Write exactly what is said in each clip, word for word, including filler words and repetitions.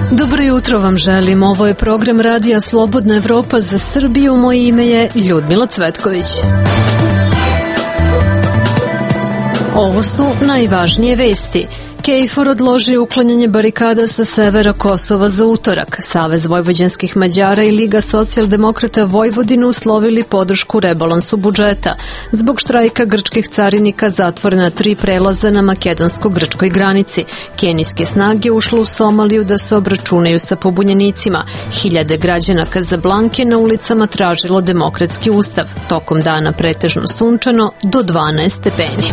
Dobro jutro vam želim. Ovo je program Radija Slobodna Evropa za Srbiju. Moje ime je Ljudmila Cvetković. Ovo su najvažnije vesti. KFOR odložio uklanjanje barikada sa severa Kosova za utorak. Savez vojvođanskih Mađara i Liga socijaldemokrata Vojvodine uslovili podršku rebalansu budžeta. Zbog štrajka grčkih carinika zatvorena tri prelaza na makedonsko-grčkoj granici. Kenijske snage ušle u Somaliju da se obračunaju sa pobunjenicima. Hiljade građana Kazablanke na ulicama tražilo demokratski ustav. Tokom dana pretežno sunčano do dvanaest stepeni.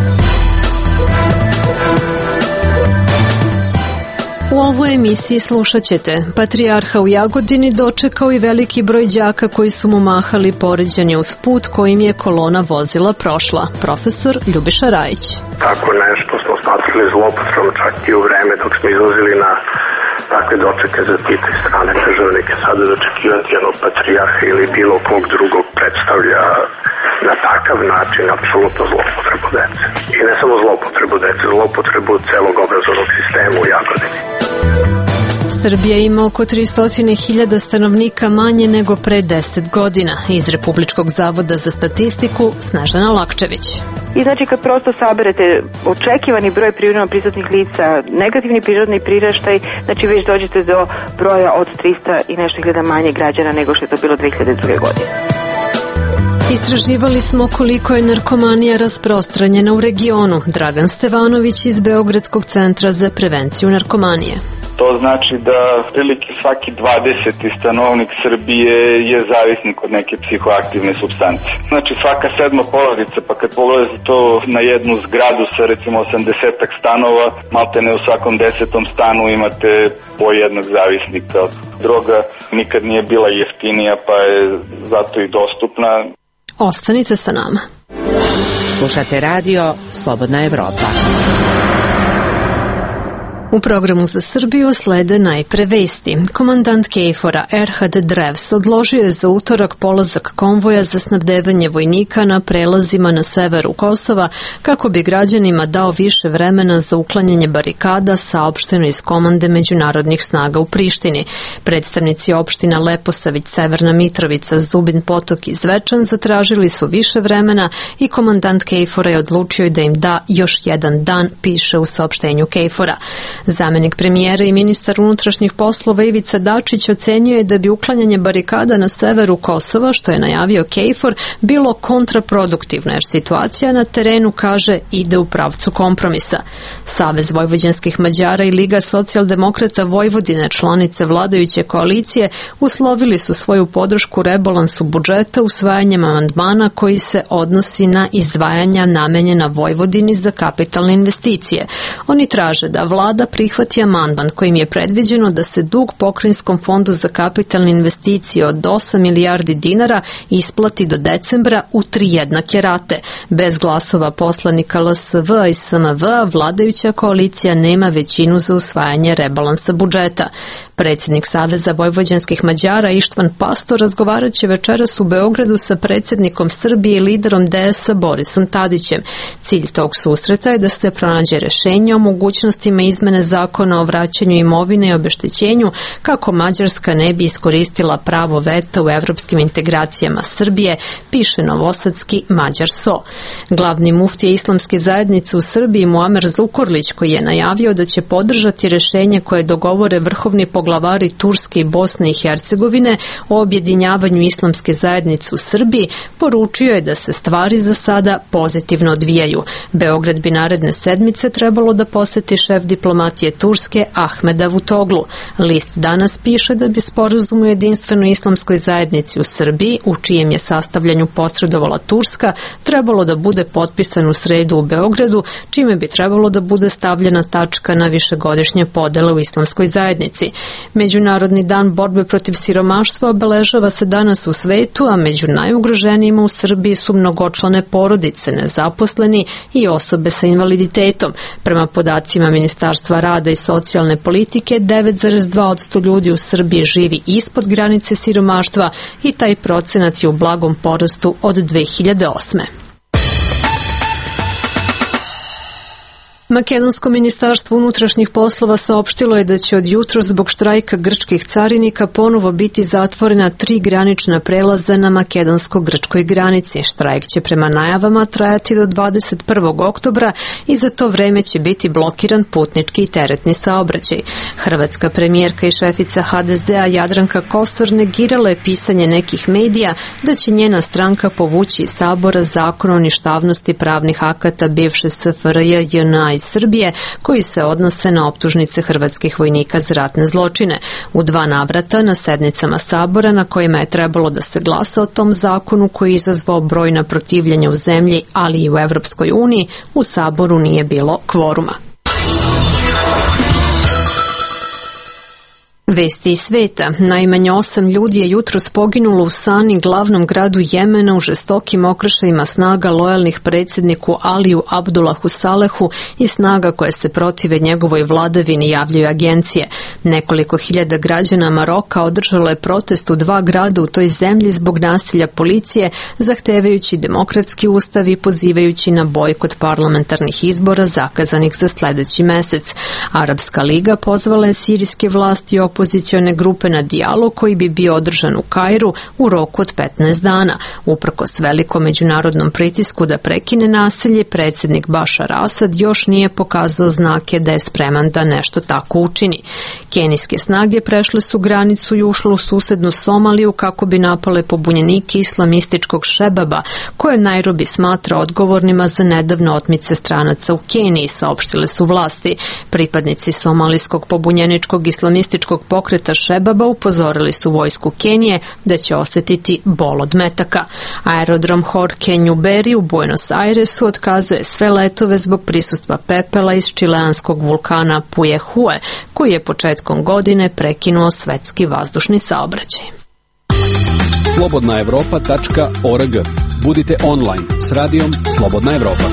U ovoj emisiji slušat ćete: Patrijarha u Jagodini dočekao i veliki broj đaka koji su mu mahali poređani uz put kojim je kolona vozila prošla. Profesor Ljubiša Rajić. Tako nešto smo smatrali zlopotrebom čak i u vreme dok smo izlazili na takve dočeke za pite strane državnike. Sada dočekivati jednog patrijarha ili bilo kog drugog predstavlja na takav način apsolutno zlopotrebu dece. I ne samo zlopotrebu dece, zlopotrebu celog obrazovnog sistema u Jagodini. Srbija ima oko tristo hiljada stanovnika manje nego pre deset godina. Iz Republičkog zavoda za statistiku Snežana Lakčević. I znači kad prosto saberete očekivani broj prirodno prisutnih lica, negativni prirodni priraštaj, znači već dođete do broja od trista i nešto hiljada manje građana nego što je to bilo dve hiljade druge. godine. Istraživali smo koliko je narkomanija rasprostranjena u regionu. Dragan Stevanović iz Beogradskog centra za prevenciju narkomanije. To znači da prilike svaki dvadeseti stanovnik Srbije je zavisnik od neke psihoaktivne supstance. Znači svaka sedma porodica, pa kad pogledate to na jednu zgradu sa recimo osamdesetak stanova, maltene u svakom desetom stanu imate po jednog zavisnika. Droga nikad nije bila jeftinija, pa je zato i dostupna. Ostanite sa nama. Slušate radio Slobodna Evropa. U programu za Srbiju slede najpre vesti. Komandant KFOR-a Erhad Drevs odložio je za utorak polazak konvoja za snabdevanje vojnika na prelazima na severu Kosova kako bi građanima dao više vremena za uklanjanje barikada, saopšteno iz komande međunarodnih snaga u Prištini. Predstavnici opština Leposavić, Severna Mitrovica, Zubin Potok i Zvečan zatražili su više vremena i komandant KFOR-a je odlučio da im da još jedan dan, piše u saopštenju KFOR-a. Zamenik premijera i ministar unutrašnjih poslova Ivica Dačić ocenio je da bi uklanjanje barikada na severu Kosova, što je najavio KFOR, bilo kontraproduktivno, jer situacija na terenu, kaže, ide u pravcu kompromisa. Savez vojvođanskih Mađara i Liga socijaldemokrata Vojvodine, članice vladajuće koalicije, uslovili su svoju podršku rebalansu budžeta usvajanjem amandmana koji se odnosi na izdvajanja namenjena Vojvodini za kapitalne investicije. Oni traže da vlada prihvati amandman kojim je predviđeno da se dug Pokrajinskom fondu za kapitalne investicije od osam milijardi dinara isplati do decembra u tri jednake rate. Bez glasova poslanika L S V i S M V vladajuća koalicija nema većinu za usvajanje rebalansa budžeta. Predsjednik Saveza vojvođanskih Mađara Ištvan Pastor razgovarat će večeras u Beogradu sa predsjednikom Srbije i liderom D S A Borisom Tadićem. Cilj tog susreta je da se pronađe rešenje o mogućnostima izmene zakona o vraćanju imovine i obeštećenju kako Mađarska ne bi iskoristila pravo veta u evropskim integracijama Srbije, piše novosadski Mađar S O. Glavni muftija islamske zajednice u Srbiji Muamer Zukorlić, koji je najavio da će podržati rešenje koje dogovore vrhovni poglavari Turske i Bosne i Hercegovine o objedinjavanju islamske zajednice u Srbiji, poručio je da se stvari za sada pozitivno odvijaju. Beograd bi naredne sedmice trebalo da poseti šef diplomatije Turske Ahmed Davutoglu. List danas piše da bi sporazum u jedinstvenoj islamskoj zajednici u Srbiji, u čijem je sastavljanju posredovala Turska, trebalo da bude potpisan u sredu u Beogradu, čime bi trebalo da bude stavljena tačka na višegodišnje podele u islamskoj zajednici. Međunarodni dan borbe protiv siromaštva obeležava se danas u svetu, a među najugroženijima u Srbiji su mnogočlane porodice, nezaposleni i osobe sa invaliditetom. Prema podacima Ministarstva rada i socijalne politike, devet zarez dva posto ljudi u Srbiji živi ispod granice siromaštva i taj procenat je u blagom porastu od dve hiljade osme. Makedonsko ministarstvo unutrašnjih poslova saopštilo je da će od jutro zbog štrajka grčkih carinika ponovo biti zatvorena tri granična prelaza na makedonsko-grčkoj granici. Štrajk će prema najavama trajati do dvadeset prvog oktobra i za to vreme će biti blokiran putnički i teretni saobraćaj. Hrvatska premijerka i šefica ha de zea Jadranka Kosor negirala je pisanje nekih medija da će njena stranka povući iz Sabora zakon o ništavnosti pravnih akata bivše es ef er je, je en a i Srbije koji se odnose na optužnice hrvatskih vojnika za ratne zločine. U dva navrata na sednicama Sabora na kojima je trebalo da se glasa o tom zakonu koji je izazvao brojna protivljenja u zemlji, ali i u Evropskoj uniji, u Saboru nije bilo kvoruma. Vesti iz sveta. Najmanje osam ljudi je jutros poginulo u Sani, glavnom gradu Jemena, u žestokim okršajima snaga lojalnih predsjedniku Aliju Abdullahu Salehu i snaga koje se protive njegovoj vladavini, javljaju agencije. Nekoliko hiljada građana Maroka održalo je protest u dva grada u toj zemlji zbog nasilja policije, zahtevajući demokratski ustav i pozivajući na bojkot parlamentarnih izbora zakazanih za sljedeći mesec. Arapska liga pozvala je sirijske vlasti i opozicione grupe na dijalog koji bi bio održan u Kairu u roku od petnaest dana. Uprkos velikom međunarodnom pritisku da prekine nasilje, predsjednik Bašar Asad još nije pokazao znake da je spreman da nešto tako učini. Kenijske snage prešle su granicu i ušle u susednu Somaliju kako bi napale pobunjenike islamističkog Šebaba, koje Nairobi smatra odgovornima za nedavno otmice stranaca u Keniji, saopštile su vlasti. Pripadnici somalijskog pobunjeničkog islamističkog pokreta Šebaba upozorili su vojsku Kenije da će osjetiti bol od metaka. Aerodrom Jorge Newbery u Buenos Airesu otkazuje sve letove zbog prisustva pepela iz čileanskog vulkana Pujehue, koji je početkom godine prekinuo svetski vazdušni saobraćaj. slobodna evropa tačka org. Budite online s radijom Slobodna Evropa.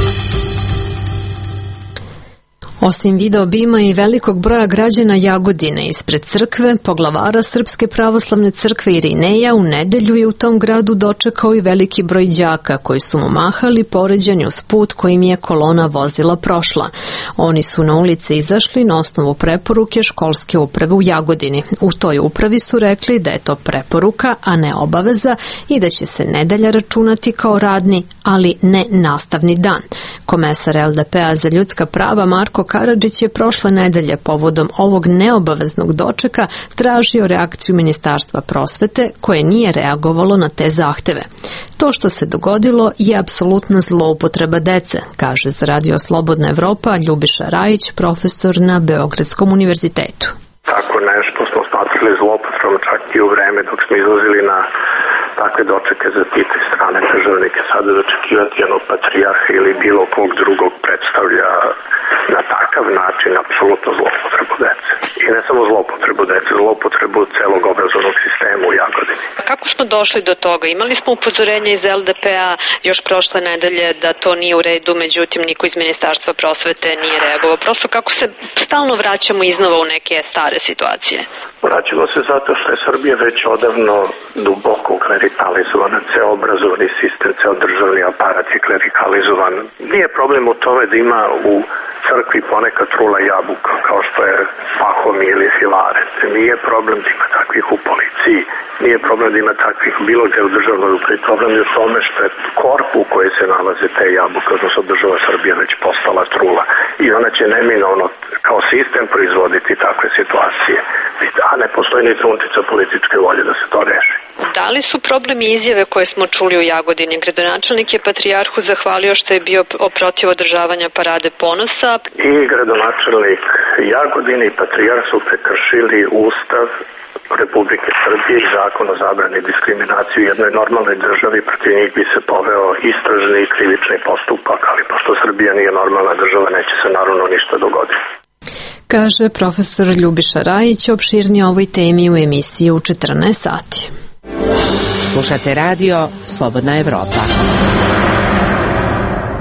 Osim videobima i velikog broja građana Jagodine ispred crkve, poglavara Srpske pravoslavne crkve Irineja u nedelju je u tom gradu dočekao i veliki broj đaka koji su mu mahali poređani uz put kojim je kolona vozila prošla. Oni su na ulice izašli na osnovu preporuke školske uprave u Jagodini. U toj upravi su rekli da je to preporuka, a ne obaveza i da će se nedelja računati kao radni, ali ne nastavni dan. Komesar el de pe-a za ljudska prava Marko Karadžić je prošle nedelje povodom ovog neobaveznog dočeka tražio reakciju Ministarstva prosvete koje nije reagovalo na te zahteve. To što se dogodilo je apsolutna zloupotreba dece, kaže za Radio Slobodna Evropa Ljubiša Rajić, profesor na Beogradskom univerzitetu. Tako nešto smo smatrali zloupotrebom čak i u vreme dok smo izlazili na takve dočeke za Tita i strane državnike. Sada dočekivati jednog patrijarha ili bilo kog drugog predstavlja na takav način apsolutno zloupotrebu dece. I ne samo zloupotrebu dece, zloupotrebu celog obrazovnog sistema u Jagodini. Kako smo došli do toga? Imali smo upozorenje iz el de pe-a još prošle nedelje da to nije u redu, međutim niko iz Ministarstva prosvete nije reagovao. Prosto kako se stalno vraćamo iznova u neke stare situacije? Vraćamo se zato što je Srbija već odavno duboko klerikalizovana, ceo obrazovni sistem, ceo državni aparat je klerikalizovan. Nije problem u tome da ima u crkvi ponekad trula jabuka, kao što je Pahom ili Filaret. Nije problem da ima takvih u policiji, nije problem da ima takvih bilo gde u državnoj upravi. Problem je u tome što je korpu u kojoj se nalaze te jabuke, odnosno država Srbija već postala trula. I ona će neminovno kao sistem proizvoditi takve situacije. A ne postoji ni trunčica političke volje da se to reši. Da li su problemi izjave koje smo čuli u Jagodini? Gradonačelnik je patrijarhu zahvalio što je bio protiv održavanja parade ponosa. I gradonačelnik Jagodine i patrijarh su prekršili Ustav Republike Srbije i zakon o zabrani diskriminacije u jednoj normalnoj državi. Protiv njih bi se poveo istražni i krivični postupak, ali pošto Srbija nije normalna država, neće se naravno ništa dogoditi. Kaže profesor Ljubiša Rajić, opširnije o ovoj temi u emisiji u četrnaest sati. Slušate radio Slobodna Evropa.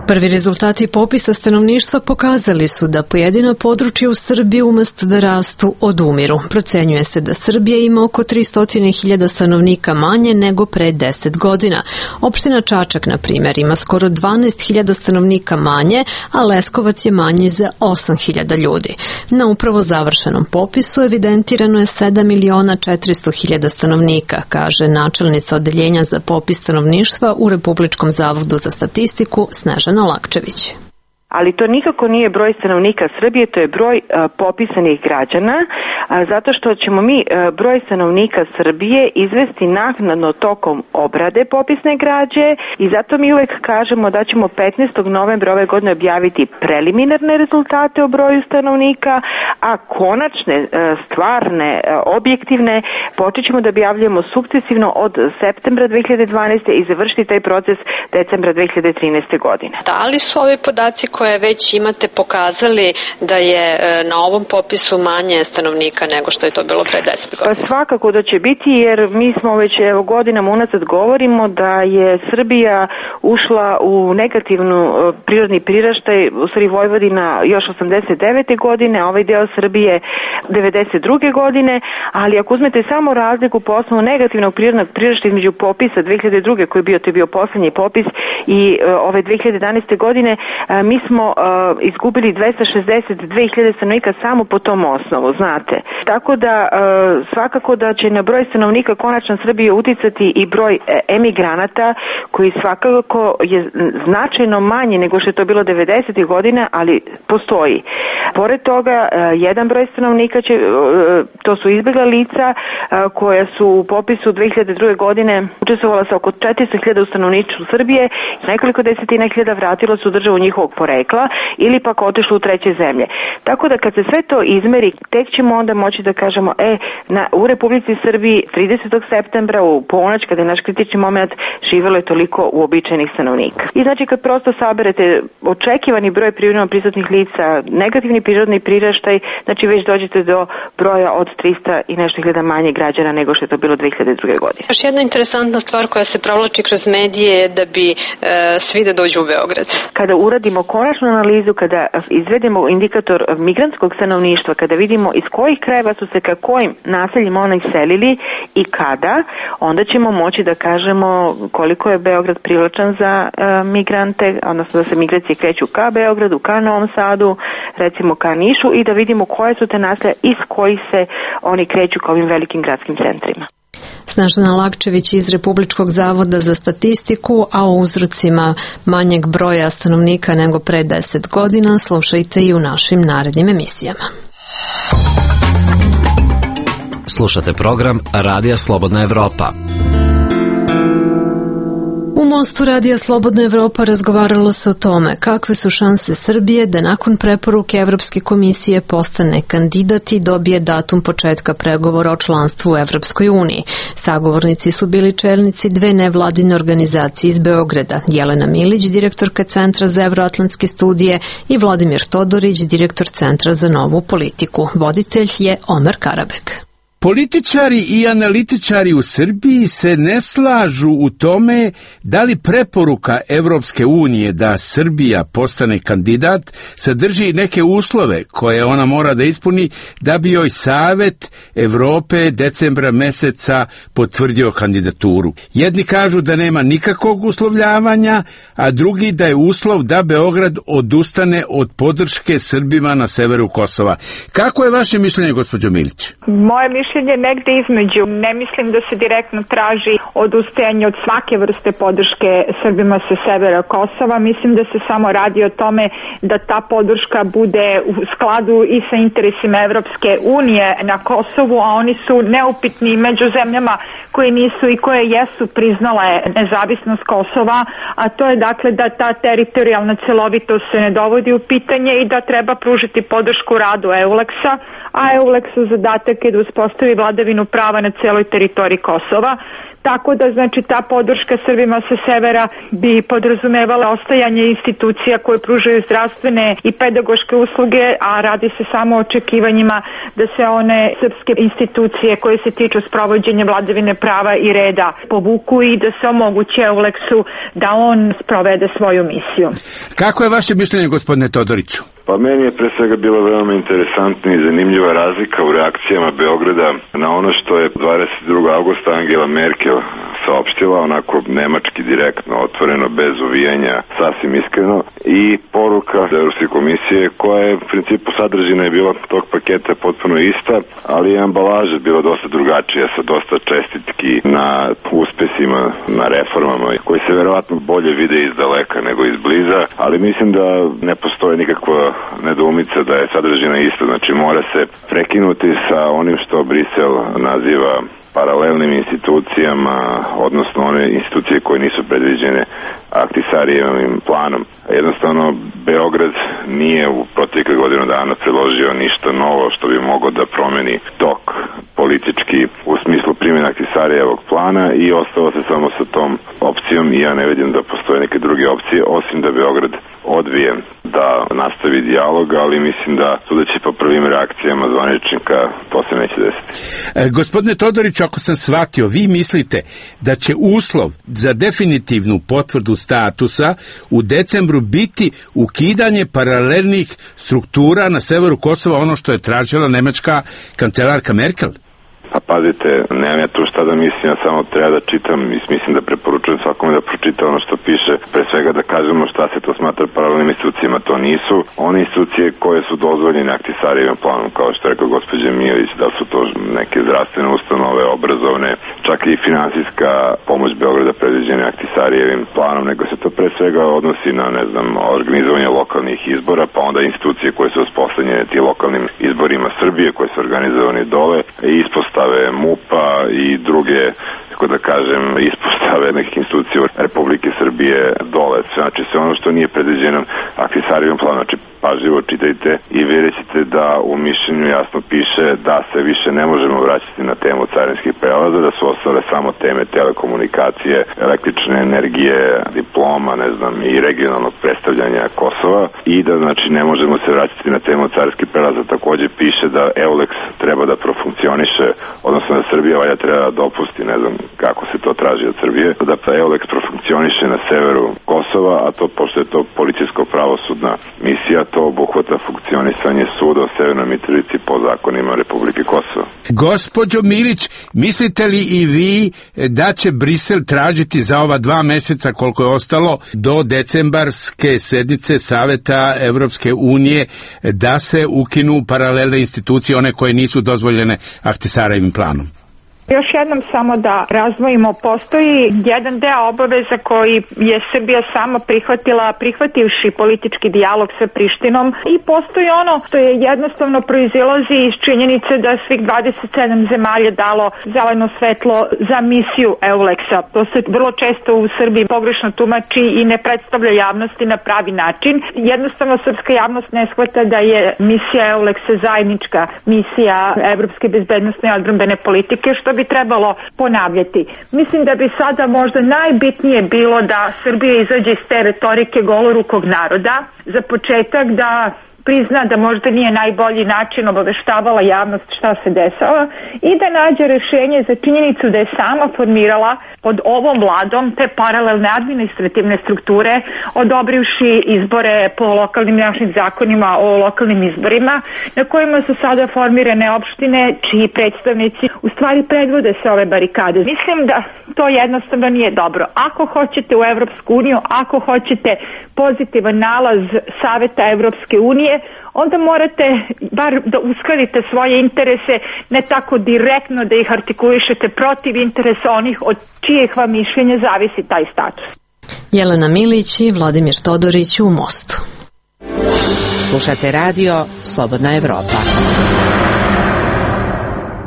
Prvi rezultati popisa stanovništva pokazali su da pojedina područja u Srbiji umesto da rastu odumiru. Procenjuje se da Srbija ima oko tristo hiljada stanovnika manje nego pre deset godina. Opština Čačak, na primjer, ima skoro dvanaest hiljada stanovnika manje, a Leskovac je manji za osam hiljada ljudi. Na upravo završenom popisu evidentirano je sedam miliona četiristo hiljada stanovnika, kaže načelnica odeljenja za popis stanovništva u Republičkom zavodu za statistiku Snežana Lakčević. Ali to nikako nije broj stanovnika Srbije, to je broj a, popisanih građana, a, zato što ćemo mi a, broj stanovnika Srbije izvesti naknadno tokom obrade popisne građe i zato mi uvek kažemo da ćemo petnaestog novembra ove godine objaviti preliminarne rezultate o broju stanovnika, a konačne, a, stvarne, a, objektivne počet ćemo da objavljamo sukcesivno od septembra dve hiljade dvanaeste. i završiti taj proces decembra dve hiljade trinaeste. godine. Da li su ovi podaci koje već imate pokazali da je na ovom popisu manje stanovnika nego što je to bilo pre deset godina? Pa svakako da će biti, jer mi smo već evo godinama unazad govorimo da je Srbija ušla u negativnu prirodni priraštaj, u stvari Vojvodina još osamdeset devete. godine, a ovaj deo Srbije devedeset druge. godine, ali ako uzmete samo razliku po osnovu negativnog prirodnog priraštaja između popisa dve hiljade druge. koji je bio, to je bio poslednji popis, i ove dve hiljade jedanaeste. godine, mi smo uh, izgubili dvesta šezdeset dve hiljade stanovnika samo po tom osnovu, znate. Tako da uh, svakako da će na broj stanovnika konačno Srbije uticati i broj emigranata, koji svakako je značajno manje nego što je to bilo devedesetih. godina, ali postoji. Pored toga, uh, jedan broj stanovnika će, uh, to su izbjegla lica uh, koja su u popisu dve hiljade druge. godine učestvovala sa oko četiristo hiljada u stanovništvu Srbije, nekoliko desetina hiljada vratilo su državu njihovog porekla ili pak otišlo u treće zemlje. Tako da kad se sve to izmeri, tek ćemo onda moći da kažemo, e, na, u Republici Srbiji tridesetog septembra u ponoć, kada je naš kritični moment, živelo je toliko uobičajenih stanovnika. I znači kad prosto saberete očekivani broj privremeno prisutnih lica, negativni prirodni priraštaj, znači već dođete do broja od trista i nešto hiljada manje građana nego što je to bilo dve hiljade druge. godine. Još jedna interesantna stvar koja se provlači kroz medije je da bi e, svi da dođu u Beograd. Kada uradimo konačnu analizu, kada izvedemo indikator migrantskog stanovništva, kada vidimo iz kojih krajeva su se ka kojim naseljima oni selili i kada, onda ćemo moći da kažemo koliko je Beograd privlačan za e, migrante, odnosno da se migracije kreću ka Beogradu, ka Novom Sadu, recimo ka Nišu, i da vidimo koje su te naselja iz kojih se oni kreću ka ovim velikim gradskim centrima. Snežana Lakčević iz Republičkog zavoda za statistiku, a o uzrocima manjeg broja stanovnika nego pre deset godina slušajte i u našim narednim emisijama. Slušate program Radija Slobodna Evropa. U Mostu Radija Slobodna Evropa razgovaralo se o tome kakve su šanse Srbije da nakon preporuke Evropske komisije postane kandidat i dobije datum početka pregovora o članstvu u Evropskoj uniji. Sagovornici su bili čelnici dve nevladine organizacije iz Beograda, Jelena Milić, direktorka Centra za evroatlantske studije, i Vladimir Todorić, direktor Centra za novu politiku. Voditelj je Omer Karabek. Političari i analitičari u Srbiji se ne slažu u tome da li preporuka Evropske unije da Srbija postane kandidat sadrži neke uslove koje ona mora da ispuni da bi joj Savet Evrope decembra meseca potvrdio kandidaturu. Jedni kažu da nema nikakvog uslovljavanja, a drugi da je uslov da Beograd odustane od podrške Srbima na severu Kosova. Kako je vaše mišljenje, gospođo Milić? Moje mišljenje negde između. Ne mislim da se direktno traži odustajanje od svake vrste podrške Srbima sa severa Kosova. Mislim da se samo radi o tome da ta podrška bude u skladu i sa interesima Evropske unije na Kosovu, a oni su neupitni među zemljama koje nisu i koje jesu priznale nezavisnost Kosova, a to je dakle da ta teritorijalna celovitost se ne dovodi u pitanje i da treba pružiti podršku radu Euleksa, a Euleksu zadatak je da uspostavi uspostavi vladavinu prava na celoj teritoriji Kosova. Tako da, znači, ta podrška Srbima sa severa bi podrazumevala ostajanje institucija koje pružaju zdravstvene i pedagoške usluge, a radi se samo o očekivanjima da se one srpske institucije koje se tiču sprovođenja vladavine prava i reda povuku i da se omogući Euleksu da on sprovede svoju misiju. Kako je vaše mišljenje, gospodine Todoriću? Pa meni je pre svega bila veoma interesantna i zanimljiva razlika u reakcijama Beograda na ono što je dvadeset drugog avgusta Angela Merkel saopštila, onako nemački direktno, otvoreno, bez uvijanja, sasvim iskreno, i poruka Evropske komisije koja je u principu sadržina je bila tog paketa potpuno ista, ali je ambalaža bila dosta drugačija, sa dosta čestitki na uspesima, na reformama koji se verovatno bolje vide iz daleka nego iz bliza, ali mislim da ne postoje nikakva nedoumica da je sadržina ista, znači mora se prekinuti sa onim što Brisel naziva paralelnim institucijama, odnosno one institucije koje nisu predviđene Ahtisarijevim planom. Jednostavno, Beograd nije u proteklih godinu dana predložio ništa novo što bi moglo da promeni tok politički u smislu primjene Ahtisarijevog plana i ostalo se samo sa tom opcijom i ja ne vidim da postoje neke druge opcije osim da Beograd odbije da nastavi dijalog, ali mislim da sudeći po prvim reakcijama zvaničnika to se neće desiti. E, gospodine Todoriću, ako sam shvatio, vi mislite da će uslov za definitivnu potvrdu statusa u decembru biti ukidanje paralelnih struktura na severu Kosova, ono što je tražila nemačka kancelarka Merkel? Pa pazite, nemam ja tu šta da mislim, ja samo treba da čitam i mislim da preporučujem svakome da pročita ono što piše, pre svega da kažemo šta se to smatra paralelnim institucijama, to nisu one institucije koje su dozvoljene Ahtisarijevim planom, kao što je rekao gospođa Mijović, da su to neke zdravstvene ustanove, obrazovne, čak i finansijska pomoć Beograda predviđene Ahtisarijevim planom, nego se to pre svega odnosi na, ne znam, organizovanje lokalnih izbora, pa onda institucije koje su uspostavljene ti lokalnim izborima Srbije, koje su organizovane dole i ispostave MUP-a i druge, tako da kažem, ispostave nekih institucija Republike Srbije dole. Znači sve ono što nije predviđeno Ahtisarijevim planom, znači pažljivo čitajte i vidjet ćete da u mišljenju jasno piše da se više ne možemo vraćati na temu carinskih prelaza, da su ostale samo teme telekomunikacije, električne energije, diploma, ne znam, i regionalnog predstavljanja Kosova i da, znači, ne možemo se vraćati na temu carinskih prelaza. Takođe piše da Euleks treba da profunkcioniše, odnosno da Srbija valja treba da dopusti, ne znam kako se to traži od Srbije, da Euleks profunkcioniše na severu Kosova, a to, pošto je to policijsko-pravosudna misija, to obuhvata funkcionisanje suda u Severnoj Mitrovici po zakonima Republike Kosova. Gospođo Milić, mislite li i vi da će Brisel tražiti za ova dva meseca koliko je ostalo do decembarske sednice Saveta Evropske unije da se ukinu paralelne institucije, one koje nisu dozvoljene Ahtisarijevim planom? Još jednom samo da razdvojimo, postoji jedan deo obaveza koji je Srbija sama prihvatila, prihvativši politički dijalog sa Prištinom, i postoji ono što je jednostavno proizilazi iz činjenice da svih dvadeset sedam zemalja dalo zeleno svetlo za misiju Euleksa. To se vrlo često u Srbiji pogrešno tumači i ne predstavlja javnosti na pravi način. Jednostavno srpska javnost ne shvata da je misija Euleksa zajednička misija evropske bezbednosne i odbrambene politike, što bi trebalo ponavljati. Mislim da bi sada možda najbitnije bilo da Srbija izađe iz te retorike golorukog naroda. Za početak da prizna da možda nije najbolji način obaveštavala javnost šta se dešava i da nađe rešenje za činjenicu da je sama formirala pod ovom vladom te paralelne administrativne strukture, odobrivši izbore po lokalnim našim zakonima o lokalnim izborima, na kojima su sada formirane opštine čiji predstavnici u stvari predvode se ove barikade. Mislim da to jednostavno nije dobro. Ako hoćete u Evropsku uniju, ako hoćete pozitivan nalaz Saveta Evropske unije, onda morate bar da uskladite svoje interese, ne tako direktno da ih artikulišete protiv interesa onih od čijeg vam mišljenja zavisi taj status. Jelena Milić i Vladimir Todorić u Mostu. Slušate radio Slobodna Evropa.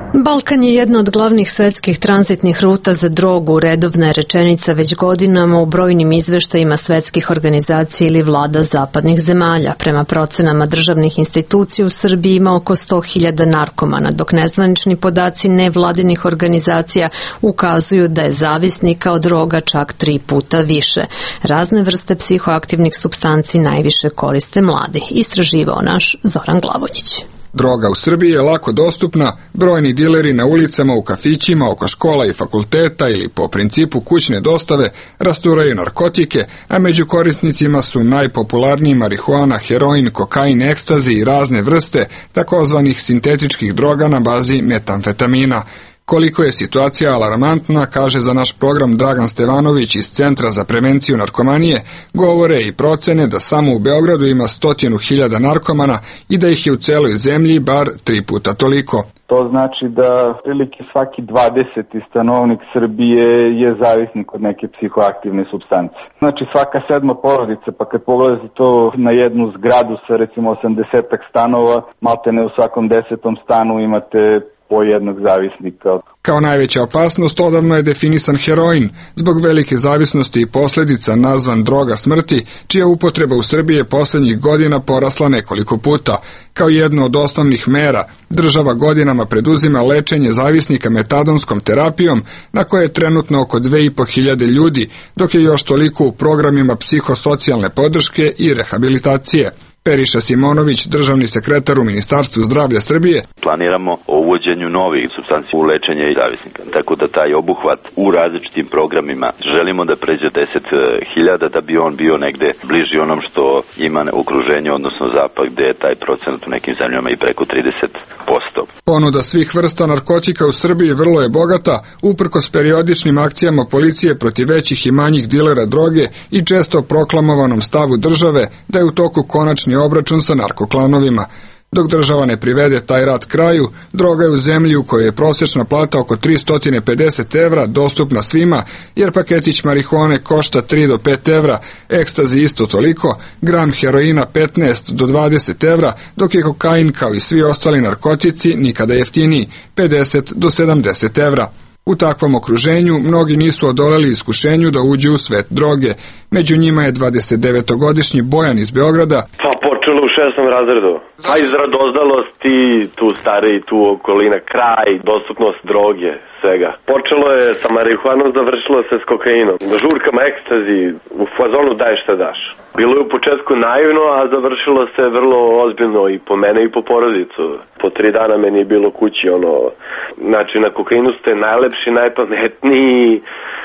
Balkan je jedna od glavnih svetskih tranzitnih ruta za drogu, redovna je rečenica već godinama u brojnim izveštajima svetskih organizacija ili vlada zapadnih zemalja. Prema procenama državnih institucija u Srbiji ima oko sto hiljada narkomana, dok nezvanični podaci nevladinih organizacija ukazuju da je zavisnika od droga čak tri puta više. Razne vrste psihoaktivnih supstanci najviše koriste mladi, istraživao naš Zoran Glavonjić. Droga u Srbiji je lako dostupna, brojni dileri na ulicama, u kafićima, oko škola i fakulteta ili po principu kućne dostave rasturaju narkotike, a među korisnicima su najpopularniji marihuana, heroin, kokain, ekstazi i razne vrste takozvanih sintetičkih droga na bazi metamfetamina. Koliko je situacija alarmantna, kaže za naš program Dragan Stevanović iz Centra za prevenciju narkomanije, govore i procene da samo u Beogradu ima stotinu hiljada narkomana i da ih je u celoj zemlji bar tri puta toliko. To znači da prilike svaki dvadeseti stanovnik Srbije je zavisnik od neke psihoaktivne supstance. Znači svaka sedma porodica, pa kad pogledate to na jednu zgradu sa recimo osamdesetak stanova, maltene u svakom desetom stanu imate po jednog zavisnika. Kao najveća opasnost odavno je definisan heroin, zbog velike zavisnosti i posljedica nazvan droga smrti, čija upotreba u Srbiji je posljednjih godina porasla nekoliko puta. Kao jednu od osnovnih mera, država godinama preduzima lečenje zavisnika metadonskom terapijom, na koje je trenutno oko dve i po hiljade ljudi, dok je još toliko u programima psihosocijalne podrške i rehabilitacije. Periša Simonović, državni sekretar u Ministarstvu zdravlja Srbije. Planiramo o uvođenju novih supstanci u lečenje zavisnika, tako da taj obuhvat u različitim programima želimo da pređe deset hiljada, da bi on bio negde bliži onom što ima u okruženju, odnosno zapad, gde je taj procenat u nekim zemljama i preko trideset posto. Ponuda svih vrsta narkotika u Srbiji vrlo je bogata, uprkos periodičnim akcijama policije protiv većih i manjih dilera droge i često proklamovanom stavu države da je u toku konačni obračun sa narkoklanovima. Dok država ne privede taj rat kraju, droga je u zemlji u kojoj je prosječna plata oko tristo pedeset evra dostupna svima, jer paketić marihuane košta tri do pet evra, ekstazi isto toliko, gram heroina petnaest do dvadeset evra, dok je kokain kao i svi ostali narkotici nikada jeftiniji, pedeset do sedamdeset evra. U takvom okruženju mnogi nisu odoleli iskušenju da uđu u svet droge. Među njima je dvadesetdevetogodišnji Bojan iz Beograda. Pa počelo u šestom razredu. Pa iz radoznalosti, tu stari, tu okolina, kraj, dostupnost droge, svega. Počelo je sa marihuanom, završilo se s kokainom. Žurkama, ekstazi, u fazonu daj šta daš. Bilo je u početku naivno, a završilo se vrlo ozbiljno i po mene i po porodicu. Po tri dana meni je bilo kući, ono, znači na kokainu ste najlepši, najpametniji, e,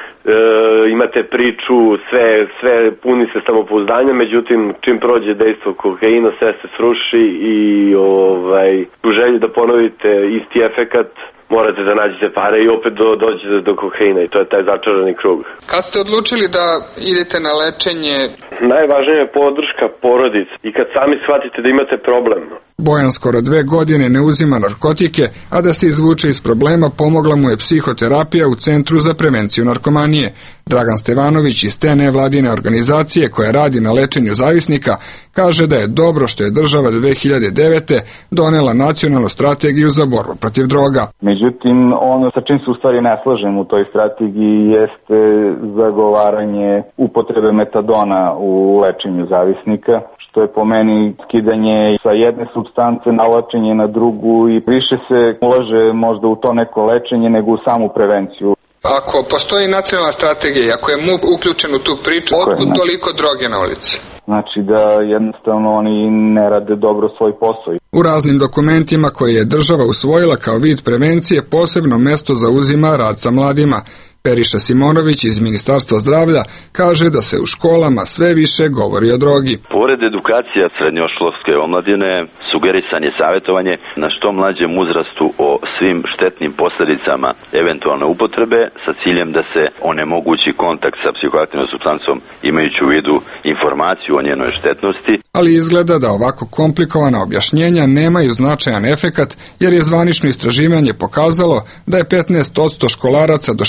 imate priču, sve, sve puni se samopouzdanja, međutim čim prođe dejstvo kokaina sve se sruši i ovaj, u želji da ponovite isti efekat morate da nađete pare i opet do, dođete do kokaina i to je taj začarani krug. Kad ste odlučili da idete na lečenje? Najvažnija je podrška porodice i kad sami shvatite da imate problem. Bojan skoro dve godine ne uzima narkotike, a da se izvuče iz problema pomogla mu je psihoterapija u Centru za prevenciju narkomanije. Dragan Stevanović iz te nevladine organizacije koja radi na lečenju zavisnika kaže da je dobro što je država dve hiljade devete. donela nacionalnu strategiju za borbu protiv droga. Međutim, ono sa čim se u stvari ne slažem u toj strategiji jeste zagovaranje upotrebe metadona u lečenju zavisnika, što je po meni skidanje sa jedne supstance, nalačenje na drugu i više se ulaže možda u to neko lečenje nego u samu prevenciju. Ako postoji nacionalna strategija, ako je M U P uključen u tu priču, otkud toliko droge na ulici? Znači da jednostavno oni ne rade dobro svoj posao. U raznim dokumentima koje je država usvojila kao vid prevencije posebno mesto zauzima rad sa mladima. Periša Simonović iz Ministarstva zdravlja kaže da se u školama sve više govori o drogi. Pored edukacija srednjoškolske omladine, sugerisanje, savjetovanje na što mlađem uzrastu o svim štetnim posljedicama eventualne upotrebe sa ciljem da se onemogući kontakt sa psihoaktivnom supstancom imajući u vidu informaciju o njenoj štetnosti. Ali izgleda da ovako komplikovana objašnjenja nemaju značajan efekat jer je zvanično istraživanje pokazalo da je petnaest posto školaraca do šesnaest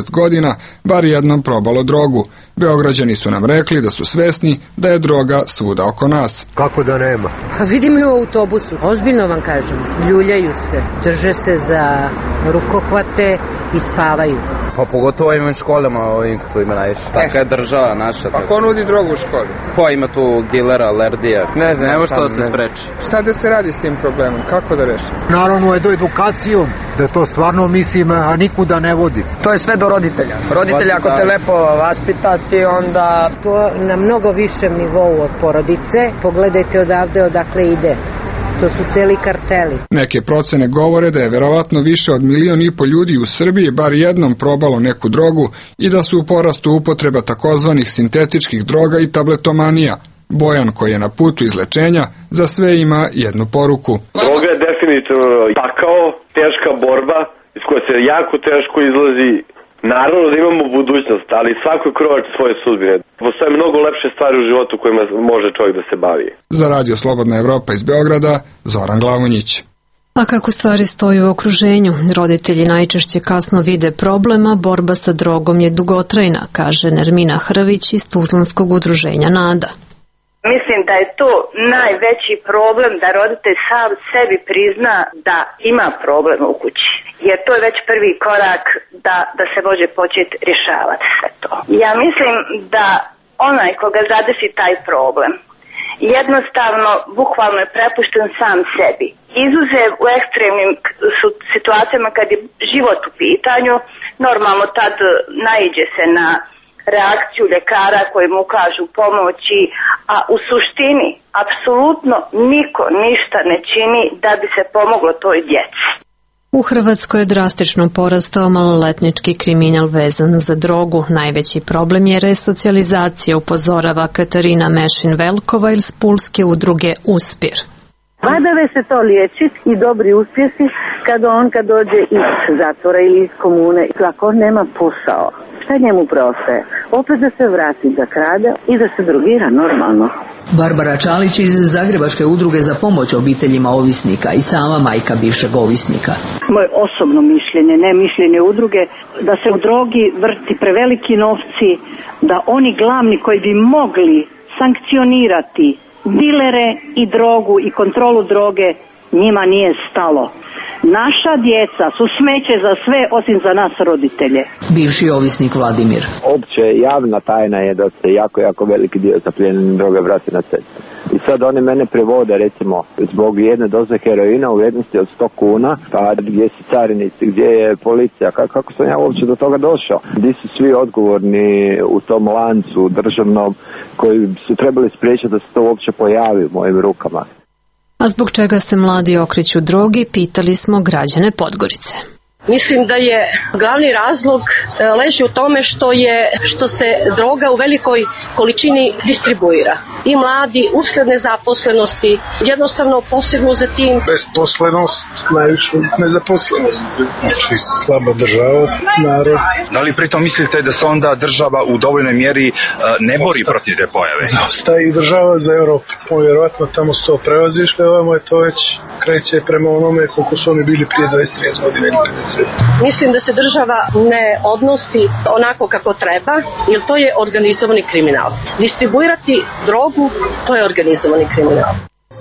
šest godina bar jednom probalo drogu. Beograđani su nam rekli da su svesni da je droga svuda oko nas. Kako da nema? Pa vidim i u autobusu, ozbiljno vam kažem, ljuljaju se, drže se za rukohvate i spavaju. Pa pogotovo ima u školama ovim tu ima najviše. Taka je država naša. Pa ko nudi drogu u školi? Pa ima tu dilera, lerdija. Ne znam, nema što da se spreči. Šta da se radi s tim problemom? Kako da rešimo? Naravno je do edukacijom, da to stvarno mislim, a nikuda ne vodi. To je sve do roditelja. Roditelj ako te lepo vaspitati, onda... To na mnogo višem nivou od porodice. Pogledajte odavde odakle ide. To su celi karteli. Neke procene govore da je verovatno više od milion i po ljudi u Srbiji bar jednom probalo neku drogu i da su u porastu upotreba takozvanih sintetičkih droga i tabletomanija. Bojan, koji je na putu izlečenja, za sve ima jednu poruku. Droga je definitivno pakao, teška borba iz koje se jako teško izlazi. Naravno da imamo budućnost, ali svako krovač svoje sudbine. Postoje mnogo lepše stvari u životu kojima može čovjek da se bavi. Za Radio Slobodna Evropa iz Beograda, Zoran Glavonjić. A kako stvari stoji u okruženju? Roditelji najčešće kasno vide problema, borba sa drogom je dugotrajna, kaže Nermina Hrvić iz Tuzlanskog udruženja Nada. Mislim da je to najveći problem da roditelj sam sebi prizna da ima problem u kući. Jer to je već prvi korak da, da se može početi rješavati sve to. Ja mislim da onaj koga zadesi taj problem jednostavno, bukvalno je prepušten sam sebi. Izuzev u ekstremnim situacijama kad je život u pitanju, normalno tad naiđe se na reakciju ljekara koji mu kažu pomoći, a u suštini apsolutno niko ništa ne čini da bi se pomoglo toj djeci. U Hrvatskoj je drastično porastao maloletnički kriminal vezan za drogu. Najveći problem je resocijalizacija, upozorava Katarina Mešin-Velkova iz pulske udruge Uspir. Badave se to liječi i dobri uspjesi kada on kad dođe iz zatvora ili iz komune, ako on nema posao. Šta njemu preostaje? Opet da se vrati da krade i da se drogira normalno. Barbara Čalić iz Zagrebačke udruge za pomoć obiteljima ovisnika i sama majka bivšeg ovisnika. Moje osobno mišljenje, ne mišljenje udruge, da se u drogi vrti preveliki novci, da oni glavni koji bi mogli sankcionirati dilere i drogu i kontrolu droge, njima nije stalo. Naša djeca su smeće za sve osim za nas roditelje. Bivši ovisnik Vladimir. Opće javna tajna je da se jako, jako veliki dio zapljenjene droge vrati na cestu. I sad oni mene prevode recimo zbog jedne doze heroina u vrijednosti od sto kuna, pa gdje su carinici, gdje je policija, kako, kako sam ja uopće do toga došao? Gdje su svi odgovorni u tom lancu državnom koji su trebali spriječiti da se to uopće pojavi u mojim rukama. A zbog čega se mladi okreću drogi, pitali smo građane Podgorice. Mislim da je glavni razlog leži u tome što je što se droga u velikoj količini distribuira. I mladi usled nezaposlenosti jednostavno posebno za tim. Besposlenost, najviše nezaposlenost. Znači slaba država, narod. Da li pritom mislite da se onda država u dovoljnoj mjeri ne bori Osta. protiv te pojave? Zaostaje i država za Europu. Vjerovatno tamo sto prevaziš, ovamo je to već kreće prema onome koliko su oni bili prije dvadeset trideset godina ili pedeset. Mislim da se država ne odnosi onako kako treba, jer to je organizovani kriminal. Distribuirati drogu, to je organizovani kriminal.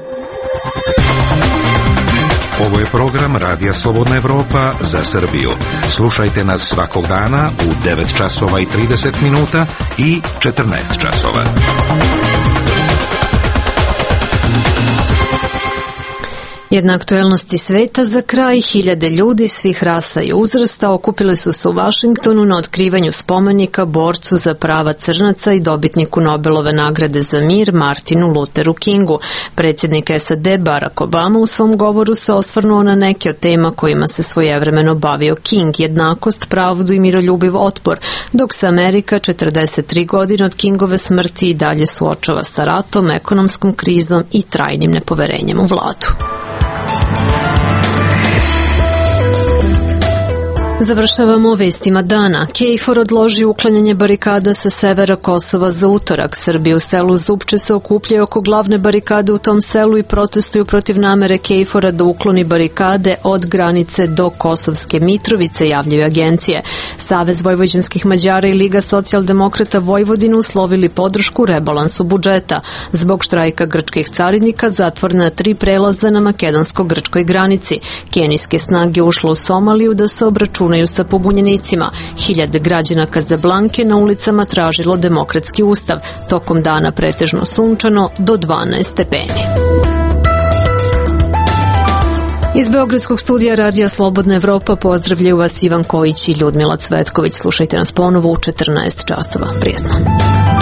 Ovo je program Radija Slobodna Evropa za Srbiju. Slušajte nas svakog dana u devet časova i trideset minuta i četrnaest časova. Jedna aktuelnosti sveta za kraj. Hiljade ljudi svih rasa i uzrasta okupili su se u Vašingtonu na otkrivanju spomenika borcu za prava crnaca i dobitniku Nobelove nagrade za mir Martinu Lutheru Kingu. Predsjednik S A D Barack Obama u svom govoru se osvrnuo na neke od tema kojima se svojevremeno bavio King: jednakost, pravdu i miroljubiv otpor, dok se Amerika četrdeset tri godine od Kingove smrti i dalje suočava sa ratom, ekonomskom krizom i trajnim nepoverenjem u vladu. Završavamo vestima dana. KFOR odloži uklanjanje barikada sa severa Kosova za utorak. Srbi u selu Zupče se okupljaju oko glavne barikade u tom selu i protestuju protiv namere KFOR-a da ukloni barikade od granice do Kosovske Mitrovice, javljaju agencije. Savez vojvođanskih Mađara i Liga socijaldemokrata Vojvodine uslovili podršku rebalansu budžeta. Zbog štrajka grčkih carinika zatvorena tri prelaza na makedonsko-grčkoj granici. Kenijske snage ušle u Somaliju da se obračunaju sa pobunjenicima. Hiljade građana Kazablanke na ulicama tražilo demokratski ustav. Tokom dana pretežno sunčano do dvanaest stepeni. Iz Beogradskog studija Radija Slobodna Evropa pozdravljaju vas Ivan Kojić i Ljudmila Cvetković. Slušajte nas ponovo u četrnaest časova. Prijetno.